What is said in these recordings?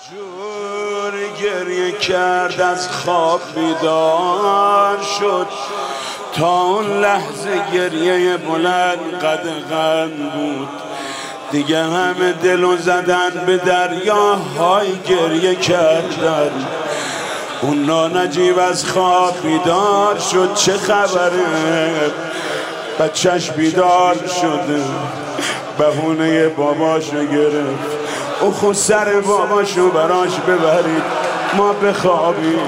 جور گریه کرد از خواب بیدار شد، تا اون لحظه گریه بلند قدغن بود. دیگه همه دلو زدن به دریاهای گریه کردن. اون نانجیب از خواب بیدار شد، چه خبره؟ بچهش بیدار شده، بهونه باباشو گرفت. او خود سر باباشو براش ببرید ما بخوابیم.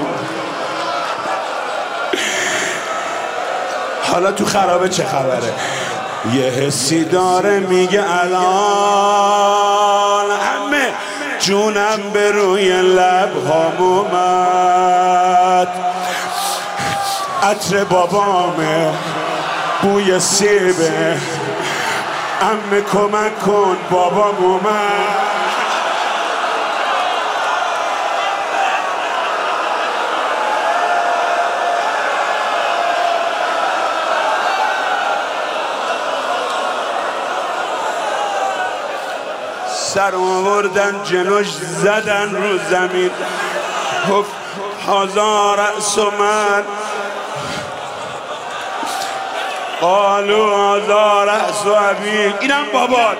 حالا تو خرابه چه خبره؟ یه حسی داره میگه الان همه جونم به روی لبهام اومد. عطر بابامه، بوی سیبه، عمه کمک کن بابام اومد. سر آوردن جلوش زدن رو زمین، هزار رأس من قالوا هزار رأس ابیک. اینم بابات.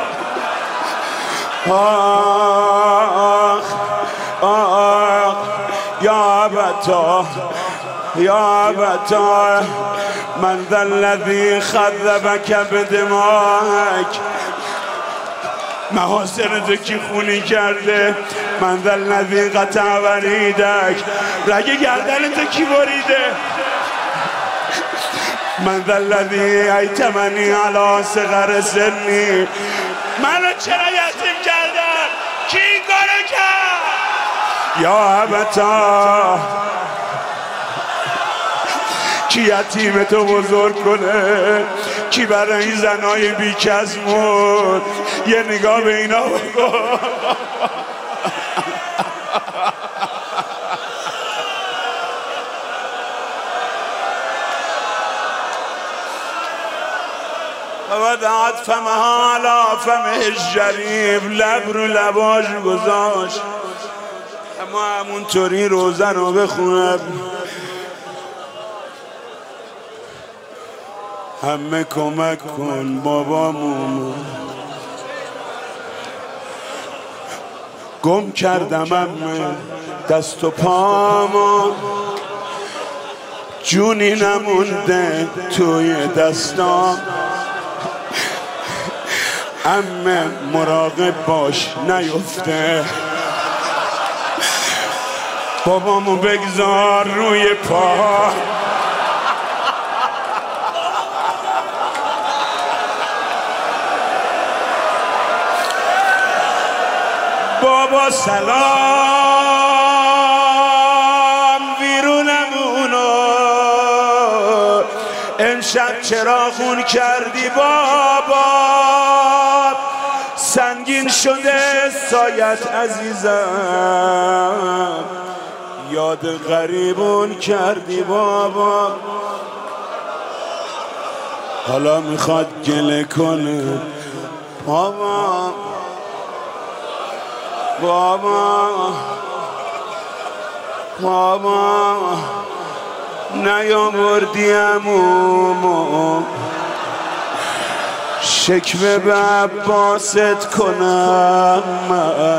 آخ آخ یا ابتا یا ابتا من ذا الذی خذبک بدمائک. محاسنتو کی خونی کرده؟ من ذا الذی قطع وریدک. رگ گردنتو کی بریده؟ من ذا الذی ایتمنی علی صغر سنی. منو چرا یتیم کردن؟ کی این کارو کرد؟ یا ابتا کی یتیمتو بزرگ کنه؟ کی برای این زنای بیکس مرد؟ یه نگاه به اینا بکن. وضعت فمها علی فمه الشریف. لب رو لباش گذاشت. اما همونطوری روزه رو بخونم. همه کمک کن بابامون، گم کردم همه دست و پامو، جونی نمونده توی دستام. همه مراقب باش نیفته، بابامو بگذار روی پا. بابا سلام ویرونمونو، امشب چرا خون کردی بابا؟ سنگین شده سایت عزیزم، یاد غریبون کردی بابا. حالا میخواد گله کنه بابا. بابا بابا نیاوردی عمومو، شکوه به عباست کنم من.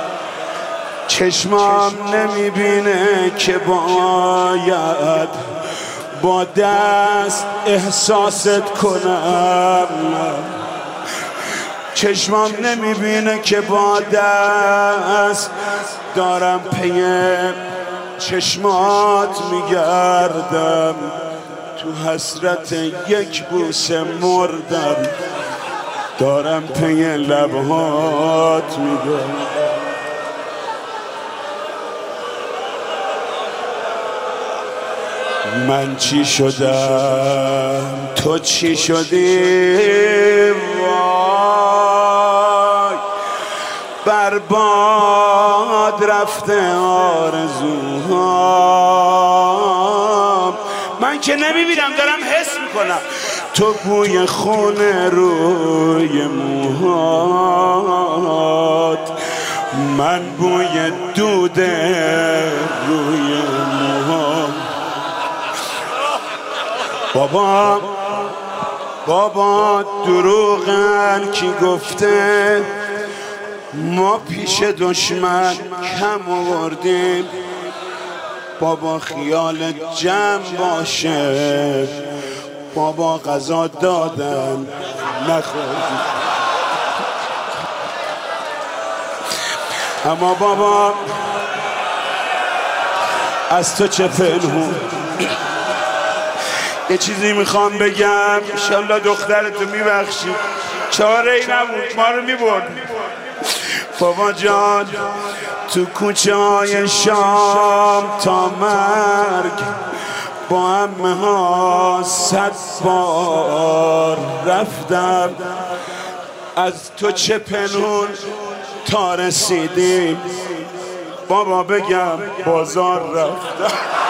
چشمام نمیبینه که باید با دست احساست کنم. چشمام نمیبینه که با دست دارم پی چشمات میگردم. تو حسرت یک بوسه مردم، دارم پی لبهات میگردم. من چی شدم؟ تو چی شدی؟ برباد رفته آرزوهام. من که نمیبینم، دارم حس میکنم. تو بوی خون روی موهات، من بوی دود روی موها. بابا دروغن کی گفته ما پیش دشمن کم آوردیم؟ بابا خیال جمع باشه، بابا غذا دادن نخوردیم. اما بابا از تو چه پنهون؟ یه چیزی میخوام بگم، انشالله دخترتو میبخشی، چاره ای نبود ما رو میبردی. بابا جان تو کوچه های شام تا مرگ با عمه ها 100 بار رفتم، از تو چه پنهون تا رسیدیم؟ بابا بگم بازار رفتم.